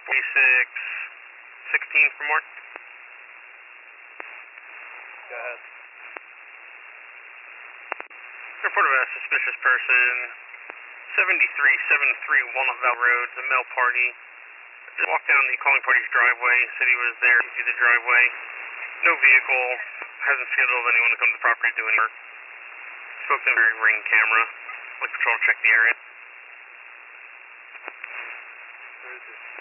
16 for more. Go ahead. Report of a suspicious person, 73-731 Walnut Road, a male party. Just walked down the calling party's driveway, said he was there to view the driveway. No vehicle, hasn't scheduled anyone to come to the property to do any work. Spoke to a ring camera. Like patrol to check the area. Where is it?